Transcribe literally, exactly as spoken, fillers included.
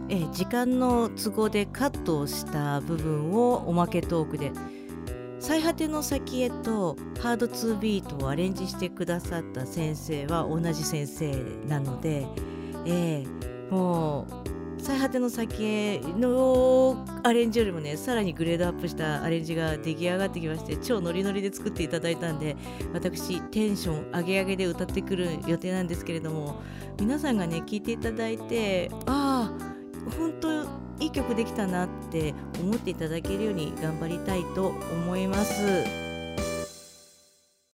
えー時間の都合でカットをした部分をおまけトークで、最果ての先へとハードツービートをアレンジしてくださった先生は同じ先生なので、えーもう最果ての先へのアレンジよりもね、さらにグレードアップしたアレンジが出来上がってきまして、超ノリノリで作っていただいたんで、私テンション上げ上げで歌ってくる予定なんですけれども、皆さんがね聴いていただいて、ああ本当いい曲できたなって思っていただけるように頑張りたいと思います。